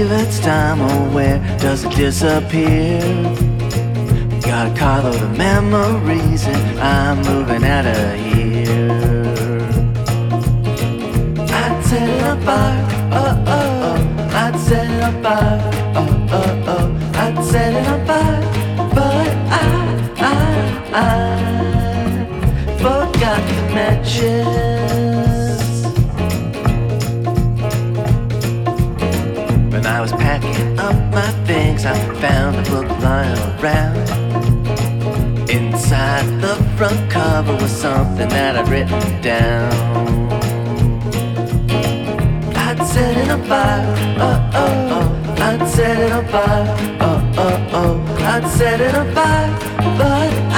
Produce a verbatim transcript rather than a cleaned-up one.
if it's time or where does it disappear? Got a carload of memories and I'm moving out of here. I'd set it on fire, oh oh oh. I'd set it on fire, oh oh oh. I'd set it on fire, but I, I, I forgot the matches. When I was packing up my things, I found a book lying around. Inside the front cover was something that I'd written down. I'd set it on fire, oh oh oh. I'd set it on fire, oh oh oh. I'd set it on fire, but